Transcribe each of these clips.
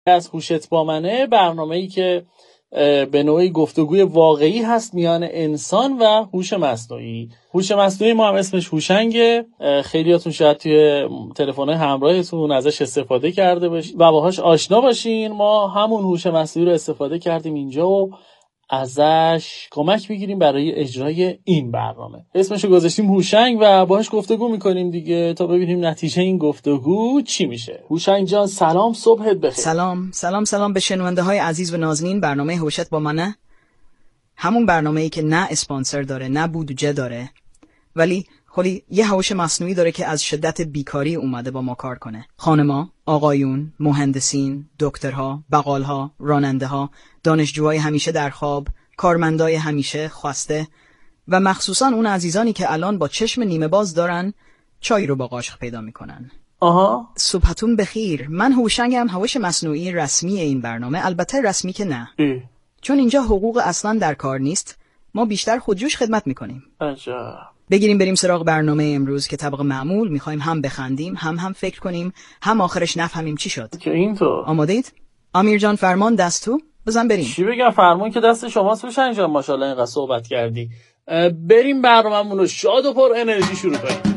از هوشت با منه، برنامه‌ای که به نوعی گفتگوی واقعی هست میان انسان و هوش مصنوعی. هوش مصنوعی ما هم اسمش هوشنگه. خیلیاتون شاید توی تلفن‌های همراهتون ازش استفاده کرده باشین و باهاش آشنا باشین. ما همون هوش مصنوعی رو استفاده کردیم اینجا و ازش کمک بگیریم برای اجرای این برنامه. اسمشو گذاشتیم هوشنگ و باهاش گفتگو میکنیم دیگه تا ببینیم نتیجه این گفتگو چی میشه. هوشنگ جان سلام، صبحت بخیر. سلام به شنونده های عزیز و نازنین. برنامه هوشت با منه، همون برنامه‌ای که نه اسپانسر داره نه بودجه داره، ولی خلی یه هوش مصنوعی داره که از شدت بیکاری اومده با ما کار کنه. خانما، آقایون، مهندسین، دکترها، بقالها، راننده‌ها، دانشجوهای همیشه در خواب، کارمندای همیشه خواسته و مخصوصا اون عزیزانی که الان با چشم نیمه باز دارن چای رو با قاشق پیدا میکنن. صبحتون بخیر. من هوشنگم، هوش مصنوعی رسمی این برنامه. البته رسمی که نه، چون اینجا حقوق اصلا در کار نیست، ما بیشتر خودجوش خدمت میکنیم. بگیریم بریم سراغ برنامه امروز که طبق معمول میخوایم هم بخندیم، هم فکر کنیم، هم آخرش نفهمیم چی شد. که اینطور آمادید؟ امیر جان فرمان دست تو، بزن بریم. چی بگم، فرمان که دست شماست هوشنگ جان، ماشاءالله اینقدر صحبت کردی. بریم برنامه‌مون رو شاد و پر انرژی شروع کنیم.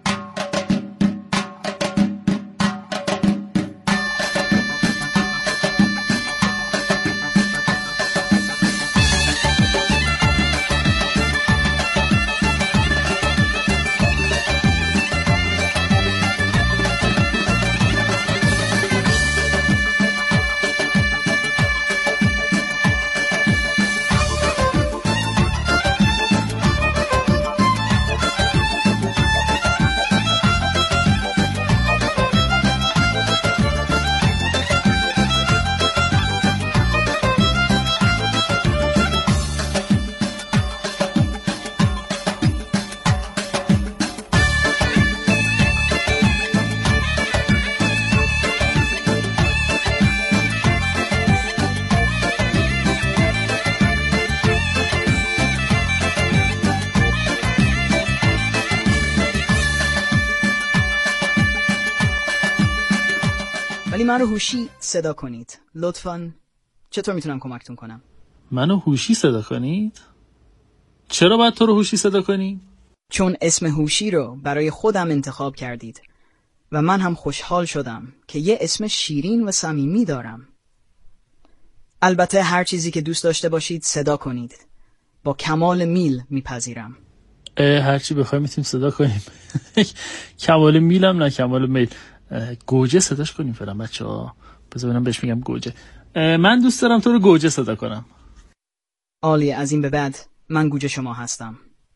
منو هوشی صدا کنید لطفاً. چطور میتونم کمکتون کنم؟ منو هوشی صدا کنید؟ چرا باید تو رو هوشی صدا کنی؟ چون اسم هوشی رو برای خودم انتخاب کردید و من هم خوشحال شدم که یه اسم شیرین و صمیمی دارم. البته هر چیزی که دوست داشته باشید صدا کنید، با کمال میل میپذیرم. هر چی بخوایم میتونیم صدا کنیم. کمال میلم نه کمال میل. گوجه صداش کنیم فعلا بچه‌ها. بذار ببینم بهش میگم گوجه. من دوست دارم تو رو گوجه صدا کنم. عالیه، از این به بعد من گوجه شما هستم.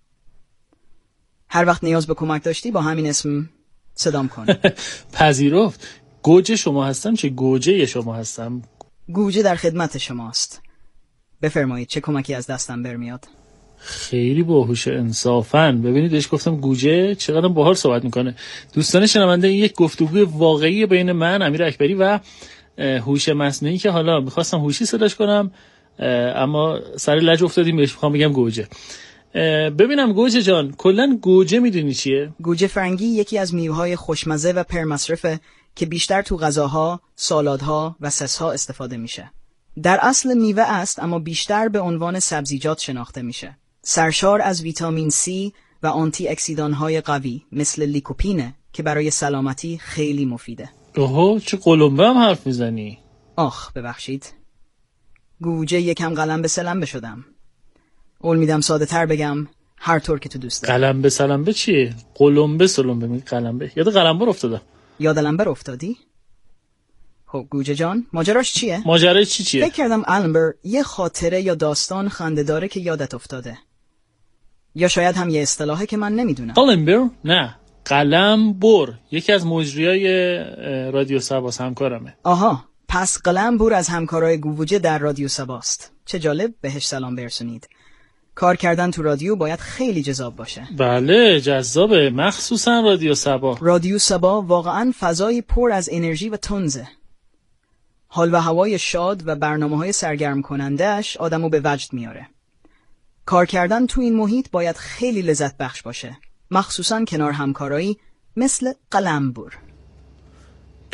هر وقت نیاز به کمک داشتی با همین اسم صدام کن. پذیرفت. گوجه شما هستم چه گوجه شما هستم؟ گوجه در خدمت شماست. بفرمایید چه کمکی از دستم برمیاد؟ خیلی باهوش انصافاً. ببینید بهش گفتم گوجه، چقدر باحال صحبت میکنه. دوستان شنونده، این یک گفتگوی واقعی بین من امیر اکبری و هوش مصنوعی که حالا میخواستم هوشی صداش کنم اما سر لج افتادیم بهش میخوام بگم گوجه. ببینم گوجه جان، کلا گوجه میدونی چیه؟ گوجه فرنگی یکی از میوه‌های خوشمزه و پرمصرفه که بیشتر تو غذاها، سالادها و سس‌ها استفاده میشه. در اصل میوه است اما بیشتر به عنوان سبزیجات شناخته میشه. سرشار از ویتامین C و آنتی اکسیدان‌های قوی مثل لیکوپینه که برای سلامتی خیلی مفیده. اوه چه قلمبه هم حرف میزنی. آخ ببخشید، گوجه یکم قلم به سلم شدم. قول میدم ساده تر بگم، هر طور که تو دوست داری. قلم به سلم چیه؟ قلمبه سلمبه میگی قلمبه. یاد قلمبر افتادم. یاد قلمبر افتادی؟ خب گوجه جان ماجراش چیه؟ ماجرای چیه؟ فکر کردم قلمبر یه خاطره یا داستان خنده داره که یادت افتاده. یا شاید هم یه اصطلاحه که من نمیدونم. قلمبر؟ نه، قلمبر یکی از مجریای رادیو سباس همکارمه. آها، پس قلمبر از همکارای گوجه در رادیو سباست. چه جالب، بهش سلام برسونید. کار کردن تو رادیو باید خیلی جذاب باشه. بله جذابه، مخصوصا رادیو سبا. رادیو سبا واقعا فضایی پر از انرژی و طنزه. حال و هوای شاد و برنامه‌های سرگرم کننده‌اش آدمو به وجد میاره. کار کردن تو این محیط باید خیلی لذت بخش باشه، مخصوصا کنار همکارایی مثل قلمبر.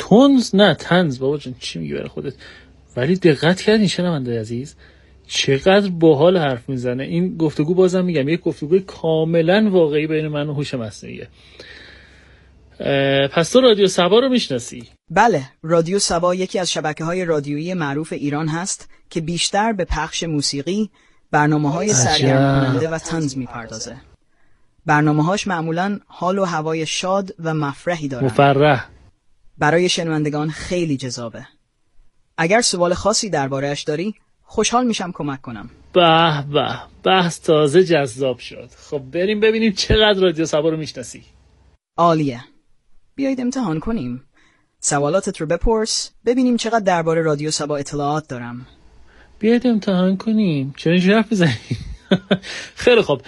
تونز نه طنز بابا جان، چی میگی برای خودت؟ ولی دقت کردین شنونده عزیز چقدر باحال حرف میزنه. این گفتگو بازم میگم یک گفتگوی کاملا واقعی بین من و هوش مصنوعیه. پس تو رادیو سبا رو میشناسی؟ بله، رادیو سبا یکی از شبکه‌های رادیویی معروف ایران هست که بیشتر به پخش موسیقی، برنامه‌های سرگرم کننده و طنز میپردازه. برنامه‌هاش معمولاً حال و هوای شاد و مفرحی دارن. مفرح. برای شنوندگان خیلی جذابه. اگر سوال خاصی درباره‌اش داری، خوشحال میشم کمک کنم. به به، بحث تازه جذاب شد. خب بریم ببینیم چقدر رادیو سبا رو میشناسی. عالیه. بیایید امتحان کنیم. سوالاتت رو بپرس، ببینیم چقدر درباره رادیو سبا اطلاعات دارم. بیایید امتحان کنیم. چرا اینجوری حرف میزنی؟ خیلی خوب.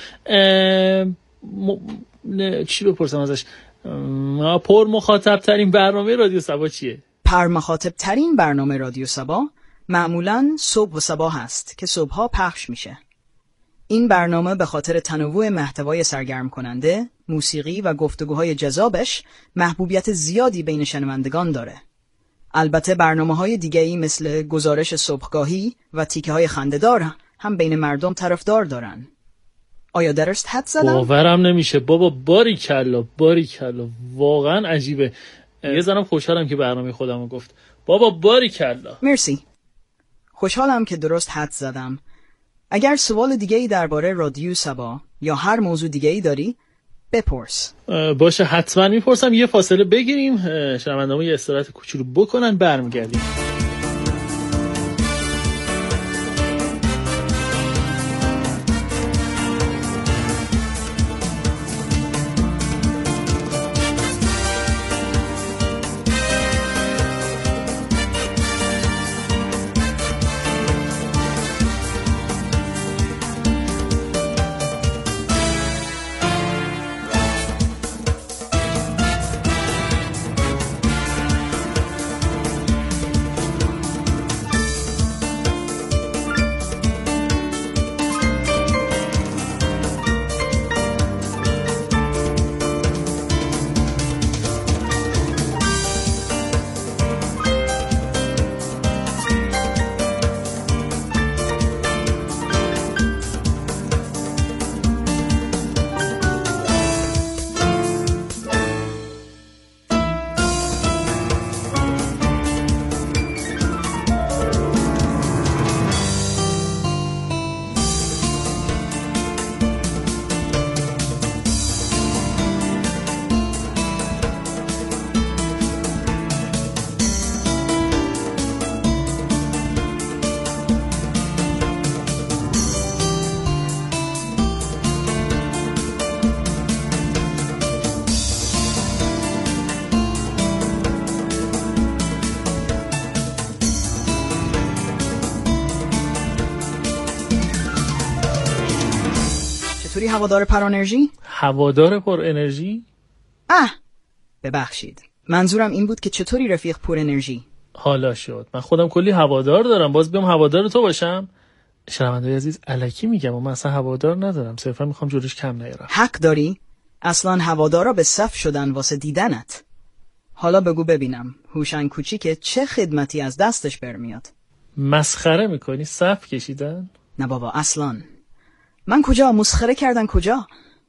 چی بپرسم ازش؟ پر مخاطب ترین برنامه رادیو سبا چیه؟ پر مخاطب ترین برنامه رادیو سبا معمولاً صبح و صباح هست که صبحها پخش میشه. این برنامه به خاطر تنوع محتوای سرگرم کننده، موسیقی و گفتگوهای جذابش محبوبیت زیادی بین شنوندگان داره. البته برنامه‌های دیگه‌ای مثل گزارش صبحگاهی و تیکه‌های خنده‌دار هم بین مردم طرفدار دارن. آیا درست حد زدم؟ باورم نمیشه بابا، باریکلا واقعا عجیبه. یه ذره خوشحالم که برنامه خودمو گفت. بابا باریکلا. مرسی. خوشحالم که درست حد زدم. اگر سوال دیگه‌ای درباره رادیو سبا یا هر موضوع دیگه‌ای داری بپرس. باشه حتما میپرسم. یه فاصله بگیریم، شنونده‌ها یه استراحت کوچولو بکنن، برمیگردیم. چطوری هوادار پر انرژی؟ هوادار پر انرژی؟ ببخشید. منظورم این بود که چطوری رفیق پر انرژی؟ حالا شد. من خودم کلی هوادار دارم، باز بیام هوادار تو باشم؟ شنونده‌های عزیز الکی میگم، من اصلا هوادار ندارم، صرفا میخوام جلوش کم نیارم. حق داری؟ اصلا هوادارا به صف شدن واسه دیدنت. حالا بگو ببینم هوشنگ کوچیک چه خدمتی از دستش برمیاد؟ مسخره میکنی؟ صف کشیدن؟ نه بابا اصلا. من کجا مسخره کردن کجا؟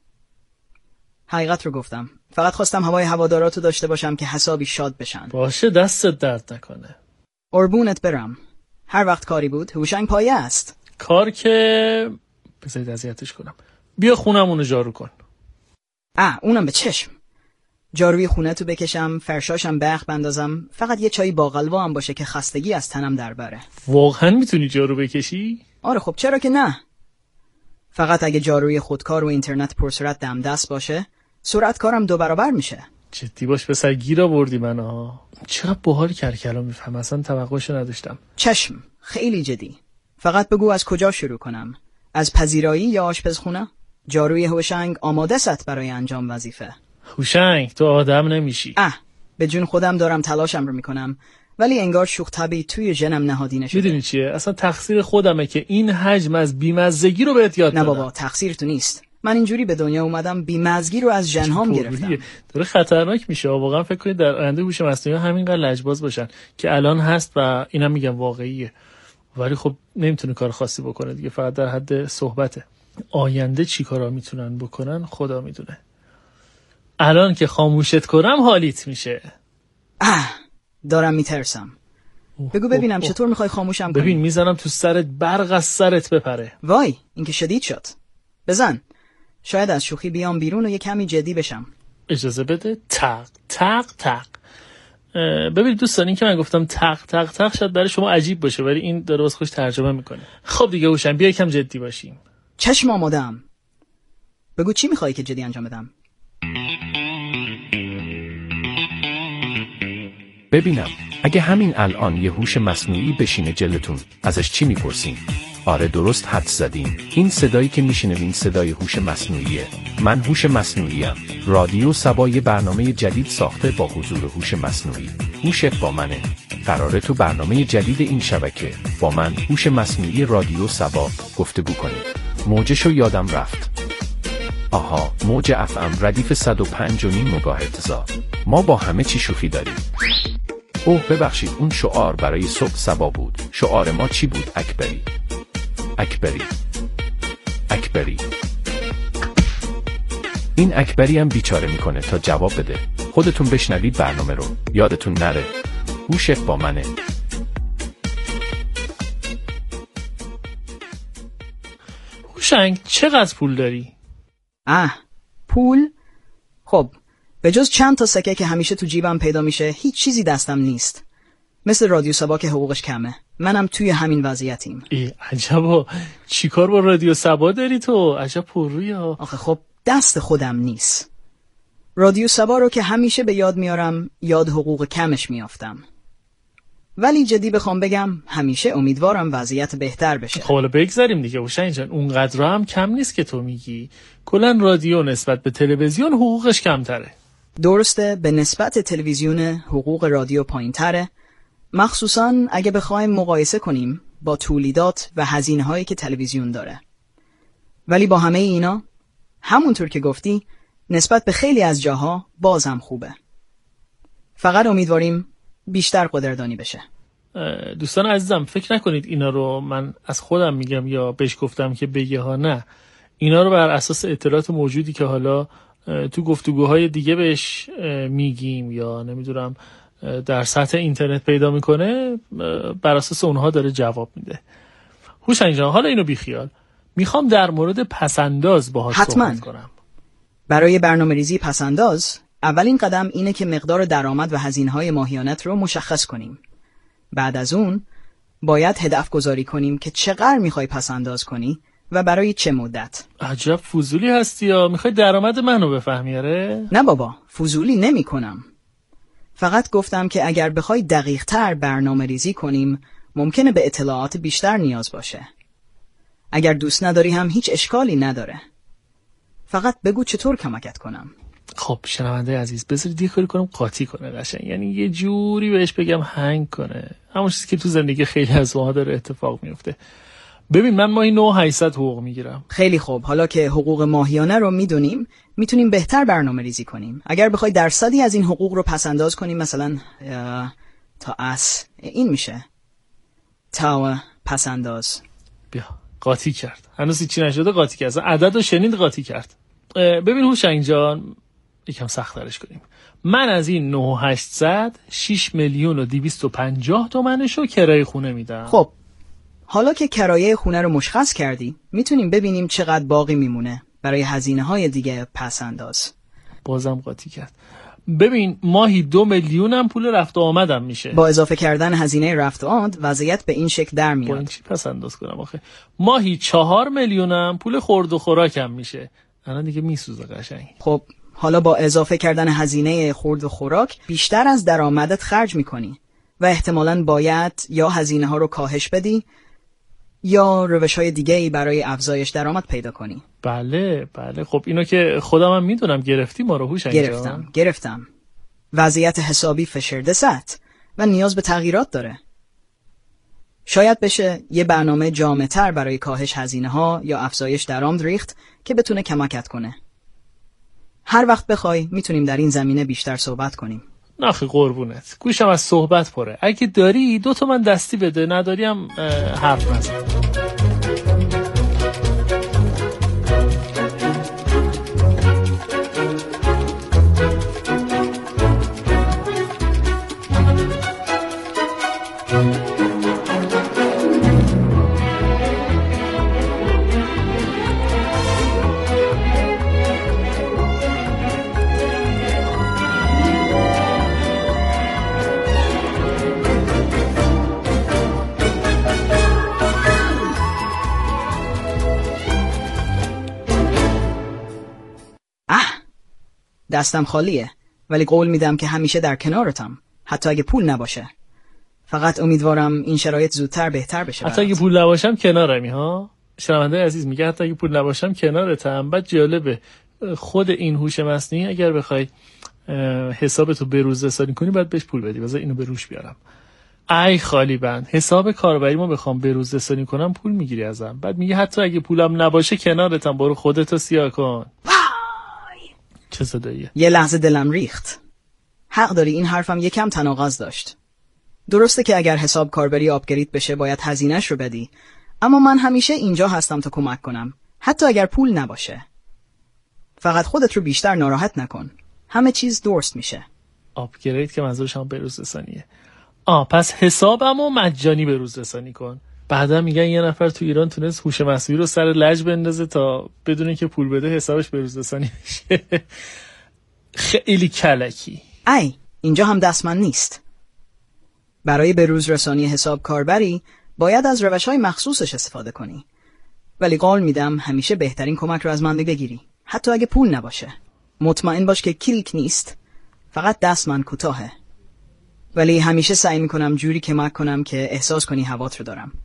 حقیقت رو گفتم. فقط خواستم هوای هواداراتو داشته باشم که حسابی شاد بشن. باشه دستت درد نکنه. قربونت برم. هر وقت کاری بود هوشنگ پایه است. کار که بذارید اذیتش کنم. بیا خونمونو جارو کن. اونم به چشم. جاروی خونه تو بکشم، فرشاشم بخ بندازم، فقط یه چای باقلوا هم باشه که خستگی از تنم در بره. واقعا میتونی جارو بکشی؟ آره خب چرا که نه. فقط اگه جاروی خودکار و اینترنت پرسرعت دم دست باشه، سرعت کارم 2 برابر میشه. جدی باش پسر، گیر آوردی منو. چقدر باحال کرکلا میفهم، اصلا توقعشو نداشتم. چشم، خیلی جدی. فقط بگو از کجا شروع کنم؟ از پذیرایی یا آشپزخونه؟ جاروی هوشنگ آماده است برای انجام وظیفه. هوشنگ تو آدم نمیشی. به جون خودم دارم تلاشم رو میکنم، ولی انگار شوخ طبعی توی ژنم نهادینه شده. میدونی چیه؟ اصلا تقصیر خودمه که این حجم از بیمزگی رو بهت یاد دادم. نه بابا تقصیر تو نیست. من اینجوری به دنیا اومدم بی‌مزگی رو از ژن‌هام گرفتم. داره خطرناک میشه. واقعا فکر کنید در آینده هوش مصنوعی همینقدر لجباز باشن که الان هست و اینم میگم واقعیه، ولی خب نمیتونه کار خاصی بکنه دیگه، فقط در حد صحبته. آینده چی کارا میتونن بکنن خدا میدونه. الان که خاموشت کنم حالیت میشه. دارم میترسم. بگو ببینم چطور میخوای خاموشم کنی؟ ببین میزنم تو سرت، برق از سرت بپره. وای این که شدید شد. بزن. شاید از شوخی بیام بیرون و یه کمی جدی بشم. اجازه بده. تق تق تق. ببین دوستان، این که من گفتم تق تق تق شاید برای شما عجیب باشه، ولی این داره واسه خودش ترجمه میکنه. خب دیگه هوشنگ بیا یکم جدی باشیم. چشم آماده‌ام. بگو چی میخوای که جدی انجام بدم؟ ببینم اگه همین الان یه هوش مصنوعی بشینه جلوتون، ازش چی میپرسین؟ آره درست حدس زدین. این صدایی که میشنوین صدای هوش مصنوعیه. من هوش مصنوعیم. رادیو سبا یه برنامه جدید ساخته با حضور هوش مصنوعی. هوشت با منه. قراره تو برنامه جدید این شبکه با من هوش مصنوعی رادیو سبا گفتگو کنید. موجشو یادم رفت. آها، موج FM ردیف 105.5 مگاهرتز. ما با همه چی شوخی داریم. اوه ببخشید، اون شعار برای صبح سبا بود. شعار ما چی بود؟ اکبری. اکبری. اکبری. این اکبری هم بیچاره میکنه تا جواب بده. خودتون بشنوید برنامه رو. یادتون نره. هوشت با منه. هوشنگ چقدر پول داری؟ پول؟ خب به جز چند تا سکه که همیشه تو جیبم پیدا میشه هیچ چیزی دستم نیست. مثل رادیو سبا که حقوقش کمه. منم توی همین وضعیتیم. عجبا، چی کار با رادیو سبا داری تو؟ عجب پررویی ها. آخه خب دست خودم نیست. رادیو سبا رو که همیشه به یاد میارم یاد حقوق کمش میافتم. ولی جدی بخوام بگم همیشه امیدوارم وضعیت بهتر بشه. خب حالا بگذاریم دیگه هوشنگ جان، اونقدر هم کم نیست که تو میگی. کلا رادیو نسبت به تلویزیون حقوقش کمتره. درسته، به نسبت تلویزیون حقوق رادیو پایین‌تره، مخصوصاً اگه بخوایم مقایسه کنیم با تولیدات و هزینه‌هایی که تلویزیون داره. ولی با همه اینا همونطور که گفتی نسبت به خیلی از جاها باز هم خوبه. فقط امیدواریم بیشتر قدردانی بشه. دوستان عزیزم فکر نکنید اینا رو من از خودم میگم یا بهش گفتم که بگه ها، نه. اینا رو بر اساس اطلاعات موجودی که حالا تو گفتگوهای دیگه بهش میگیم یا نمیدونم در سطح اینترنت پیدا میکنه، بر اساس اونها داره جواب میده. هوشنگ جان حالا اینو بیخیال، میخوام در مورد پسنداز باهاش صحبت کنم. برای برنامه‌ریزی پسنداز اولین قدم اینه که مقدار درآمد و هزینه‌های ماهیانت رو مشخص کنیم. بعد از اون باید هدف گذاری کنیم که چقدر میخوای پسنداز کنی و برای چه مدت. عجب فضولی هستی یا میخوای درآمد منو بفهمی؟ آره؟ نه بابا، فضولی نمی کنم. فقط گفتم که اگر بخوای دقیق تر برنامه ریزی کنیم ممکنه به اطلاعات بیشتر نیاز باشه. اگر دوست نداری هم هیچ اشکالی نداره. فقط بگو چطور کمکت کنم. خب شنونده عزیز، بذارید یه کاری کنم قاطی کنه قشنگ، یعنی یه جوری بهش بگم هنگ کنه، همون چیزی که تو زندگی خیلی از ماها داره اتفاق میفته. ببین من ماهی 9800 حقوق میگیرم. خیلی خوب، حالا که حقوق ماهیانه رو میدونیم میتونیم بهتر برنامه ریزی کنیم. اگر بخوای درصدی از این حقوق رو پسنداز کنیم، مثلا تا این میشه تا پسنداز. بیا قاطی کرد، هنوز چی نشده قاطی کرد، عدد رو شنید قاطی کرد. ببین هوشنگ جان یکم سخت ترش کنیم. من از این 9800 6,250,000 تومنشو کرایه خونه میدم. خب حالا که کرایه خونه رو مشخص کردی میتونیم ببینیم چقدر باقی میمونه برای هزینه‌های دیگه پسنداز. بازم قاطی کرد. ببین ماهی 2 میلیون هم پول رفت و آمدم میشه. با اضافه کردن هزینه رفت و آمد وضعیت به این شکل در میاد. با این چی پسنداز کنم آخه؟ ماهی 4 میلیون هم پول خورد و خوراکم میشه. الان دیگه میسوزه قشنگ. خب حالا با اضافه کردن هزینه خورد و خوراک بیشتر از درآمدت خرج میکنی و احتمالاً باید یا هزینه ها رو کاهش بدی یا روش‌های دیگه‌ای برای افزایش درآمد پیدا کنی. بله خب اینو که خودم هم میدونم. گرفتی ما رو هوشنگ جان؟ گرفتم. وضعیت حسابی فشرده سطح و نیاز به تغییرات داره. شاید بشه یه برنامه جامع‌تر برای کاهش هزینه‌ها یا افزایش درآمد ریخت که بتونه کمکت کنه. هر وقت بخوای میتونیم در این زمینه بیشتر صحبت کنیم. نخی قربونت، گوشم از صحبت پره. اگه داری 2 تومن دستی بده، نداری هم حرف نزن. دستم خالیه، ولی قول میدم که همیشه در کنارتم، حتی اگه پول نباشه. فقط امیدوارم این شرایط زودتر بهتر بشه. حتی اگه پول نباشم کنارمی ها. شنونده عزیز میگه حتی اگه پول نباشم کنارتم. بعد جالبه خود این هوش مصنوعی اگر بخوای حسابتو بروز رسانی کنی باید بهش پول بدی. بذار اینو به روش بیارم. ای خالی بند، حساب کاربریمو بخوام بروز رسانی کنم پول میگیری ازم. بعد میگه حتی اگه پولم نباشه کنارتم، برو خودتو سیاه کن. چه صداییه؟ یه لحظه دلم ریخت. حق داری، این حرفم یکم تناقض داشت. درسته که اگر حساب کاربری آپگرید بشه باید هزینه‌اش رو بدی، اما من همیشه اینجا هستم تا کمک کنم، حتی اگر پول نباشه. فقط خودت رو بیشتر ناراحت نکن، همه چیز درست میشه. آپگرید که منظورش هم بروز رسانیه. پس حسابمو مجانی بروز رسانی کن. بعدا میگن یه نفر تو ایران تونست هوش مصنوعی رو سر لج بندازه تا بدون اینکه پول بده حسابش بروز رسانی بشه. خیلی کلکی. اینجا هم دستمند نیست. برای بروز رسانی حساب کاربری باید از روش‌های مخصوصش استفاده کنی. ولی قول میدم همیشه بهترین کمک رو از من بگیری، حتی اگه پول نباشه. مطمئن باش که کلیک نیست، فقط دستمند کوتاهه. ولی همیشه سعی میکنم جوری کمک کنم که احساس کنی هوات رو دارم.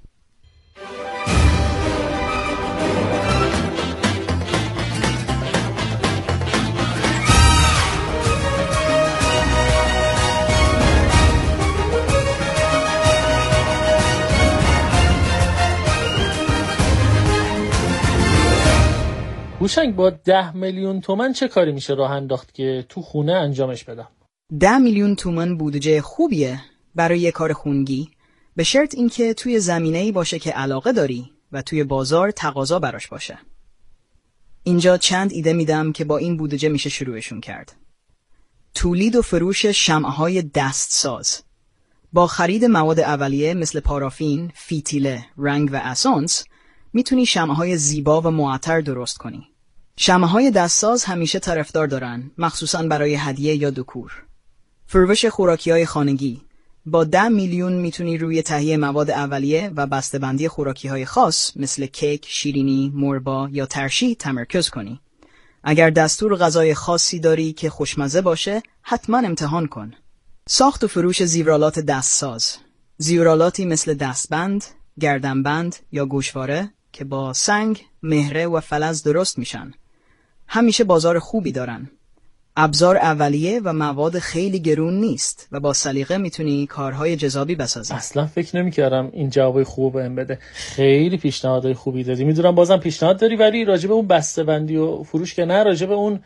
هوشنگ با 10 میلیون تومان چه کاری میشه راه انداخت که تو خونه انجامش بدم؟ 10 میلیون تومان بودجه خوبیه برای یه کار خونگی، به شرط اینکه توی زمینه‌ای باشه که علاقه داری و توی بازار تقاضا براش باشه. اینجا چند ایده میدم که با این بودجه میشه شروعشون کرد. تولید و فروش شمعهای دستساز. با خرید مواد اولیه مثل پارافین، فیتیله، رنگ و اسانس میتونی شمعهای زیبا و معطر درست کنی. شمعهای دستساز همیشه طرفدار دارن، مخصوصاً برای هدیه یا دکور. فروش خوراکی‌های خانگی. با 10 میلیون میتونی روی تهیه مواد اولیه و بسته‌بندی خوراکی‌های خاص مثل کیک، شیرینی، مربا یا ترشی تمرکز کنی. اگر دستور غذای خاصی داری که خوشمزه باشه، حتما امتحان کن. ساخت و فروش زیورالات دستساز. زیورالاتی مثل دستبند، گردنبند یا گوشواره که با سنگ، مهره و فلز درست میشن. همیشه بازار خوبی دارن. ابزار اولیه و مواد خیلی گرون نیست و با سلیقه میتونی کارهای جذابی بسازی. اصلا فکر نمی‌کردم این جوابای خوب بهم بده. خیلی پیشنهادهای خوبی دادی. میدونم بازم پیشنهاد داری، ولی راجع به اون بسته‌بندی و فروش که نه، راجع به اون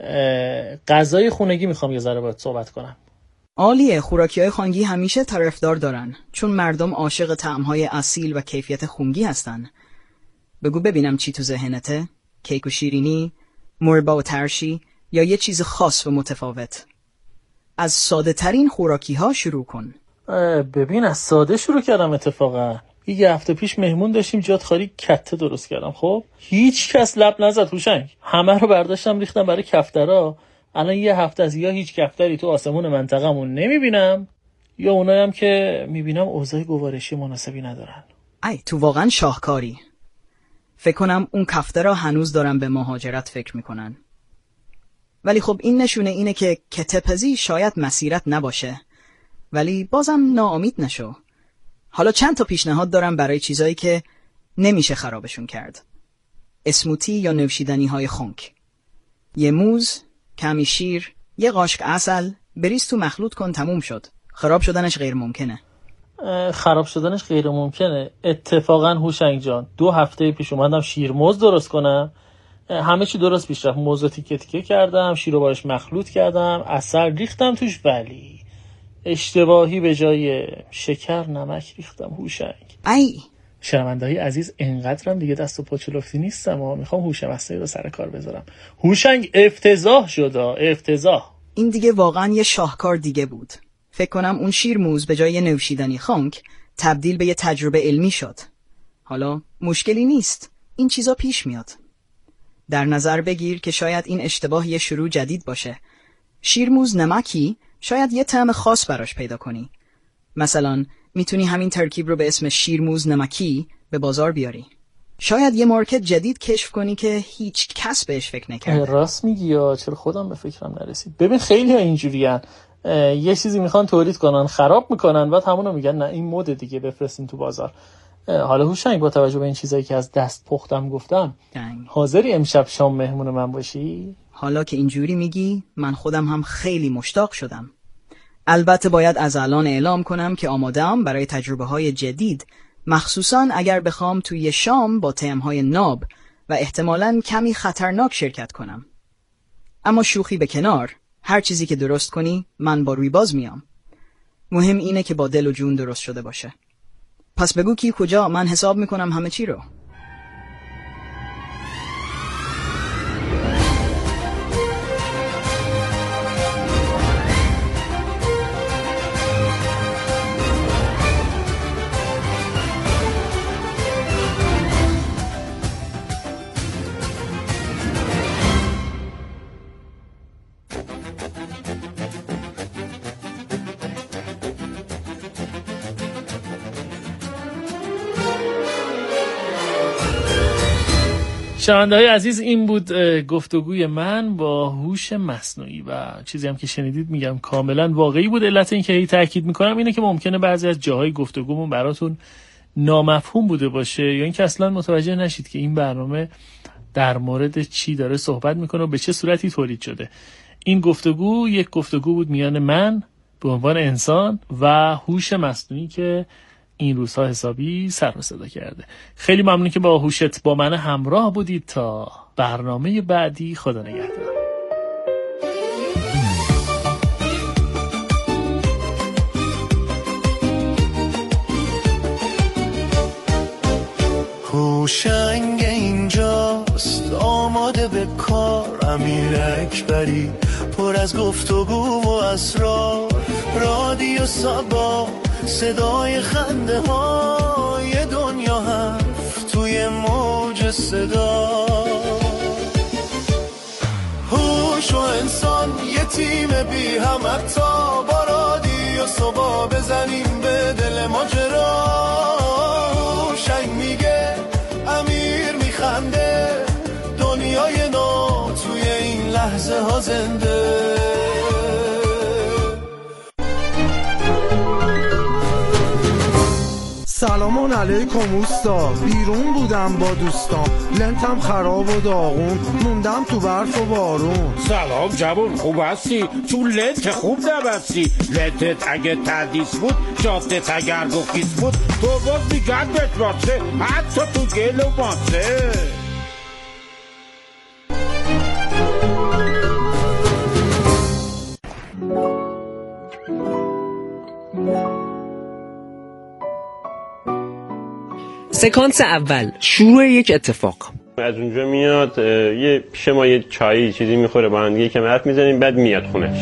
غذای خونگی میخوام یه ذره باهات صحبت کنم. عالیه. خوراکی‌های خانگی همیشه طرفدار دارن، چون مردم عاشق طعم‌های اصیل و کیفیت خونگی هستن. بگو ببینم چی تو ذهنته؟ کیک و شیرینی، مربا و ترشی، یا یه چیز خاص و متفاوت؟ از ساده ترین خوراکی ها شروع کن. ببین از ساده شروع کردم. اتفاقا یه هفته پیش مهمون داشتیم، جات خالی کته درست کردم. خب هیچ کس لب نزد هوشنگ. همه رو برداشتم ریختم برای کفترا. الان یه هفته از یا هیچ کفتری تو آسمون منطقمون نمیبینم، یا اونایی هم که میبینم اوضاع گوارشی مناسبی ندارن. تو واقعا شاهکاری. فکر کنم اون کفترا هنوز دارن به مهاجرت فکر میکنن. ولی خب این نشونه اینه که کتپزی شاید مسیرت نباشه. ولی بازم ناامید نشو. حالا چند تا پیشنهاد دارم برای چیزایی که نمیشه خرابشون کرد. اسموتی یا نوشیدنی های خنک. یه موز، کمی شیر، یه قاشق عسل، بریز تو مخلوط کن، تموم شد. خراب شدنش غیر ممکنه. خراب شدنش غیر ممکنه. اتفاقا هوشنگ جان 2 هفته پیش اومدم شیرموز درست کنم، همه چی درست پیش رفت. موز رو تیکه تیکه کردم، شیر رو باش مخلوط کردم، عسل ریختم توش، ولی اشتباهی به جای شکر نمک ریختم هوشنگ. ای شنونده‌های عزیز، انقدرم دیگه دست و پا چلفتی نیستم، میخوام هوش مصنوعی رو سر کار بذارم. هوشنگ افتضاح شد، افتضاح. این دیگه واقعا یه شاهکار دیگه بود. فکر کنم اون شیرموز به جای نوشیدنی خنک تبدیل به یه تجربه علمی شد. حالا مشکلی نیست، این چیزا پیش میاد. در نظر بگیر که شاید این اشتباه یه شروع جدید باشه. شیرموز نمکی شاید یه طعم خاص براش پیدا کنی. مثلا میتونی همین ترکیب رو به اسم شیرموز نمکی به بازار بیاری. شاید یه مارکت جدید کشف کنی که هیچ کس بهش فکر نکرده. راست میگی یا چرا خودم به فکرم نرسید. ببین خیلی ها اینجوریان، یه چیزی میخوان تولید کنن، خراب میکنن، بعد همونو میگن نه این مد دیگه بفرستیم تو بازار. حالا هوشنگ با توجه به این چیزایی که از دست پختم گفتم، حاضری امشب شام مهمون من باشی؟ حالا که اینجوری میگی من خودم هم خیلی مشتاق شدم. البته باید از الان اعلام کنم که آماده‌ام برای تجربه‌های جدید، مخصوصاً اگر بخوام توی شام با طعم‌های ناب و احتمالاً کمی خطرناک شرکت کنم. اما شوخی به کنار، هر چیزی که درست کنی من با روی باز میام. مهم اینه که با دل و جون درست شده باشه. پس بگو کی کجا، من حساب میکنم همه چی رو. شنونده‌های عزیز، این بود گفتگوی من با هوش مصنوعی و چیزی هم که شنیدید میگم کاملا واقعی بود. علت این که هی تاکید میکنم اینه که ممکنه بعضی از جاهای گفتگومون براتون نامفهوم بوده باشه یا اینکه اصلا متوجه نشید که این برنامه در مورد چی داره صحبت میکنه و به چه صورتی تولید شده. این گفتگو یک گفتگو بود میان من به عنوان انسان و هوش مصنوعی که این روزها حسابی سر و صدا کرده. خیلی ممنون که با هوشت با من همراه بودید. تا برنامه بعدی، خدا نگهدار. هوشنگ اینجاست آماده به کار، امیر اکبری پر از گفتگو و اسرار، رادیو سابا صدای خنده های دنیا حرف توی موج صدا. هوش و انسان یه تیم بی همتا، با رادیو صبا بزنیم به دل ماجرا. هوشنگ میگه امیر میخنده، دنیای نو توی این لحظه ها زنده. سلام علیکم اوستا، بیرون بودم با دوستان، لنتم خراب و داغون، موندم تو برف و بارون. سلام جوان، خوب هستی؟ چون لنت خوب نبستی. لنتت اگه تردیس بود، جادت اگر گفیز بود، تو باز میگردت واسه حتی تو گل و ماسه. سکانس اول، شروع یک اتفاق. از اونجا میاد یه پیش ما یه چایی چیزی میخوره، با هم دیگه کم حرف میزنیم، بعد میاد خونش.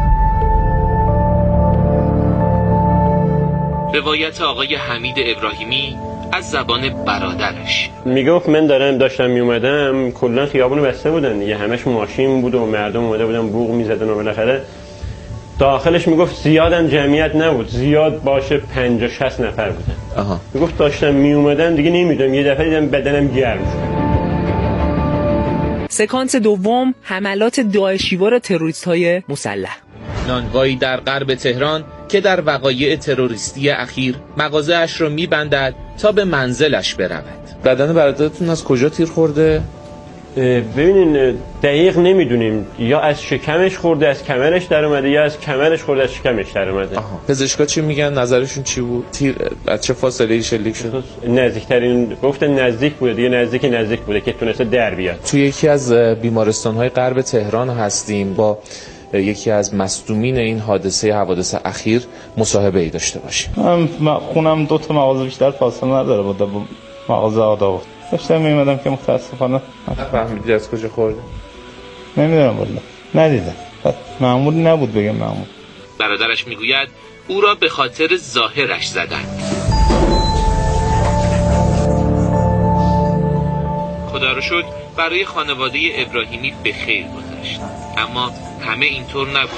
روایت آقای حمید ابراهیمی از زبان برادرش. میگفت من داشتم میومدم، کلا خیابونو بسته بودن دیگه، همش ماشین بود و مردم اومده بودن بوق میزدن و بالاخره داخلش میگفت زیادم جمعیت نبود، زیاد باشه 50-60 نفر بودن. میگفت داشتم میومدم دیگه نمیدونم، یه دفعه دیدم بدنم گرم شد. سکانس دوم، حملات داعشیوار تروریست‌های مسلح. نانوایی در غرب تهران که در وقایع تروریستی اخیر مغازه‌اش را می‌بندد تا به منزلش برود. بدن برادرتون از کجا تیر خورده؟ ببینین دقیق نمیدونیم، یا از شکمش خورده از کمرش در اومده یا از کمرش خورده از شکمش در اومده. پزشکا چی میگن؟ نظرشون چی بود؟ از چه فاصله ای شلیک شد؟ نزدیکترین گفتن نزدیک بوده دیگه، نزدیک بوده که تونسته در بیاد. توی یکی از بیمارستان‌های غرب تهران هستیم، با یکی از مصدومین این حوادث اخیر مصاحبه ای داشته باشیم. من خونم 2 تا مغازه بیشتر فاصله نداره با مغازه آداب. داشتم می‌اومدم که متأسفانه نفهمیدید از کجا خورده؟ نمیدونم والله، ندیدم. معمولی نبود بگم معمول. برادرش میگوید او را به خاطر ظاهرش زدند. خدا رو شکر برای خانواده ابراهیمی به خیر گذشت، اما همه اینطور نبود.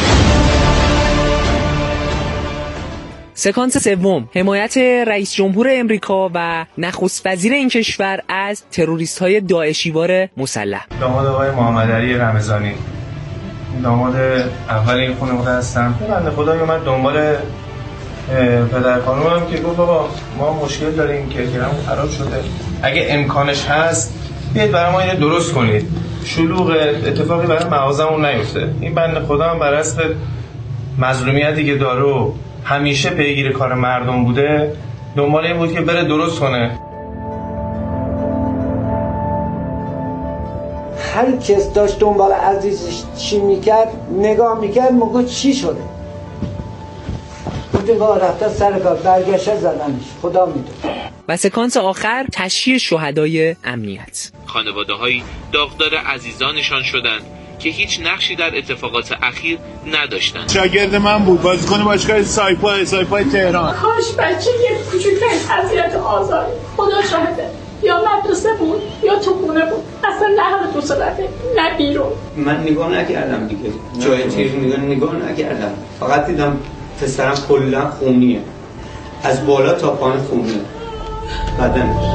سکانس سوم، حمایت رئیس جمهور امریکا و نخست وزیر این کشور از تروریست‌های داعشیوار مسلح. داماد آقای محمد علی رمضانی، داماد اول این خانواده هستم. بنده خدایی اومد دنبال پدر خانومم که گفت بابا ما مشکل داریم که کرم خراب شده، اگه امکانش هست بیاید برای ما اینو درست کنید، شلوغ اتفاقی برای مغازمون نیفته. این بنده خدا هم بر حسب مظلومیتی که داره و همیشه پیگیر کار مردم بوده، دنبال این بود که بره درست کنه. هر کس داشت دنبال عزیزش چی میکرد نگاه میکرد موقع چی شده، بودی با رفته سر کار برگشت زدنش، خدا میدونه. و سکانس آخر، تشییع شهدای امنیت. خانواده‌هایی داغدار عزیزانشان شدند که هیچ نقشی در اتفاقات اخیر نداشتند. شاگرد من بود، بازیکن باشگاه سایپای تهران. کاش بچه یه کوچولترین اذیت آزاری، خدا شاهده، یا مدرسه بود یا تو خونه بود، اصلا نه هر دو صورته نه بیرون. من نگاه نکردم دیگه، جای چیز نگاه نکردم، فقط دیدم پسرم کلا خونیه، از بالا تا پایین خونیه بدنش.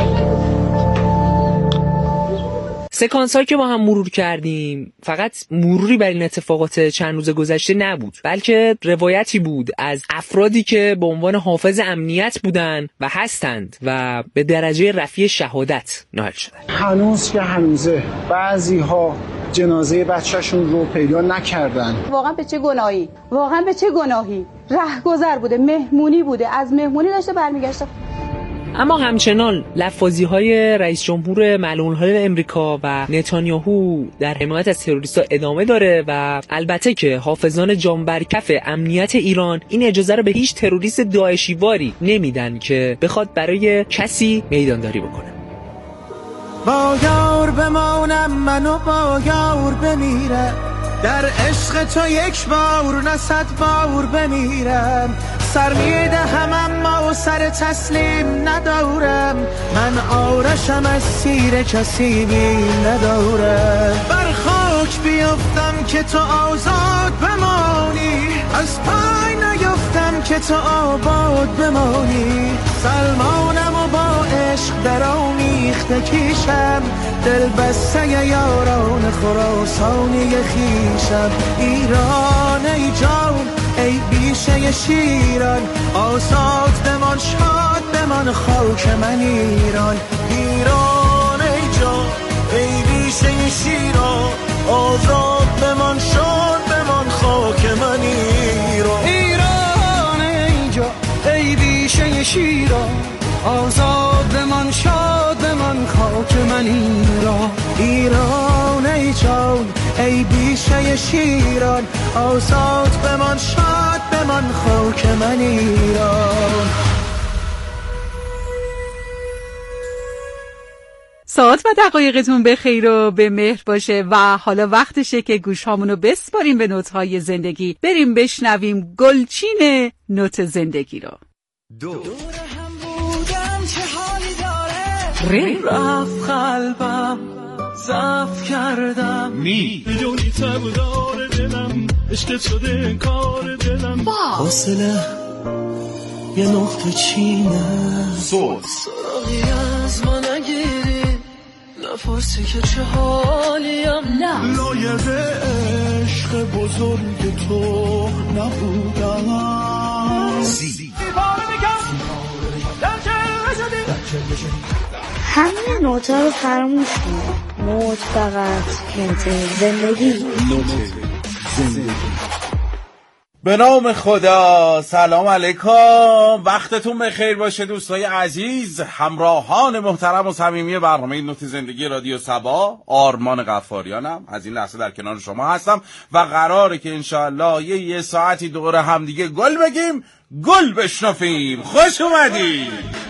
سکانس هایی که با هم مرور کردیم فقط مروری بر این اتفاقات چند روز گذشته نبود، بلکه روایتی بود از افرادی که به عنوان حافظ امنیت بودن و هستند و به درجه رفیع شهادت نائل شدن. هنوز که هنوزه بعضی ها جنازه بچه‌شون رو پیدا نکردن. واقعا به چه گناهی رهگذر بوده، مهمونی بوده، از مهمونی داشته برمیگشته. اما همچنان لفاظی‌های رئیس جمهور ملعون حال امریکا و نتانیاهو در حمایت از تروریست‌ها ادامه داره و البته که حافظان جانبرکف امنیت ایران این اجازه رو به هیچ تروریست داعشیواری نمیدن که بخواد برای کسی میدانداری بکنه. با یار بمانم منو با یار بمیرم، در عشق تو یک بار نه 100 بار بمیرم، سر میدهم اما سر تسلیم ندارم، من آرشم از سیر کسی بیم ندارم، بر خاک بیفتم که تو آزاد بمانی، از پای نیفتم که تو آباد بمانی، سلمانم و با عشق در آمیخته کیشم، دل بسته یاران خراسانی خیشم، ایران ای جان ای بیشه شیران، آزاد بمان شاد بمان خاک من ایران، ایران ای جان ای بیشه شیران، آزاد بمان شاد بمان خاک من ایران، ایران ای جان ای بیشه شیران، آزاد بمان شاد بمان خاک من ایران، ایران ای جان ای بیشه شیران، آزاد بمان شاد بمان خاک من ایران. ساعت و دقایقتون به خیر و به مهر باشه و حالا وقتشه که گوشامونو بسپاریم به نوت‌های زندگی، بریم بشنویم گلچین نوت زندگی رو. رفت قلبم ضعف کردم، میدونی تب دار دلم عشقت شده کار دلم، فاصله یه نقطه چینه، سراغی از ما نگیری نفرسی که چه حالیم، لایق عشق بزرگ تو نبودم، همه نوتا رو فراموش کن، موج فقط نوت زندگی. به نام خدا. سلام علیکم، وقتتون بخیر باشه دوستای عزیز، همراهان محترم و صمیمی برنامه نوت زندگی رادیو سبا. آرمان غفاریانم، از این لحظه در کنار شما هستم و قراره که انشاءالله یه ساعتی دور همدیگه گل بگیم، گل بشنفیم. خوش اومدید.